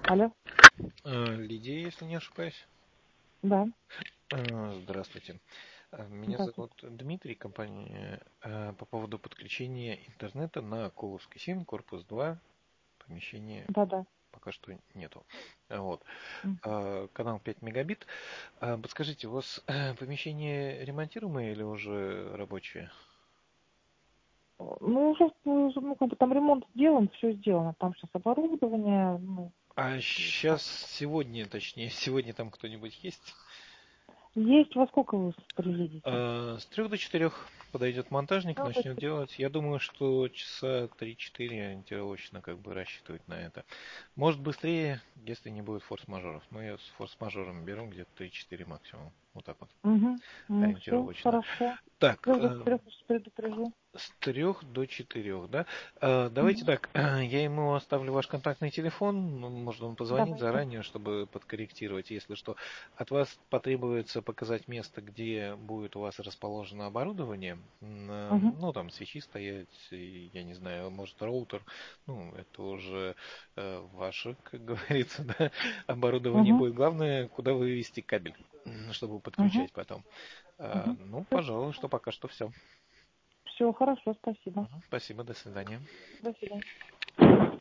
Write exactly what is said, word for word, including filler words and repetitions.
Алло, Э, Лидия, если не ошибаюсь. да, Э, Здравствуйте. Э, Меня здравствуйте. зовут Дмитрий, компания э, по поводу подключения интернета на Коловский семь, корпус два, помещения Да-да. пока что нету. Э, Вот. М. Э, Канал пять мегабит. Э, Подскажите, у вас э, помещение ремонтируемое или уже рабочее? Ну, уже, уже, ну, как бы там ремонт сделан, все сделано. Там сейчас оборудование, ну, А и сейчас, так. сегодня, точнее, сегодня там кто-нибудь есть? Есть, во сколько вы приедете? Э, С трех до четырех подойдет монтажник, Ну, начнет делать. Я думаю, что часа три-четыре ориентировочно как бы рассчитывать на это. Может быстрее, если не будет форс-мажоров. Но я с форс-мажором беру где-то три-четыре максимум. Вот так вот, угу. Ну, все, ориентировочно. хорошо. С Так, трех до э, четырех предупрежу. с трех до четырех, да? Э, Давайте Угу. так, я ему оставлю ваш контактный телефон, ну, может он позвонит Давайте. заранее, чтобы подкорректировать, если что. От вас потребуется показать место, где будет у вас расположено оборудование, М, э, Угу. ну там свечи стоять, и, я не знаю, может роутер, ну это уже э, ваше, как говорится, да, оборудование Угу. будет. Главное, куда вывести кабель, м, чтобы Угу. подключать потом. Э, Угу. Ну, пожалуй, что пока что все. Все, хорошо, спасибо. Спасибо, до свидания. До свидания.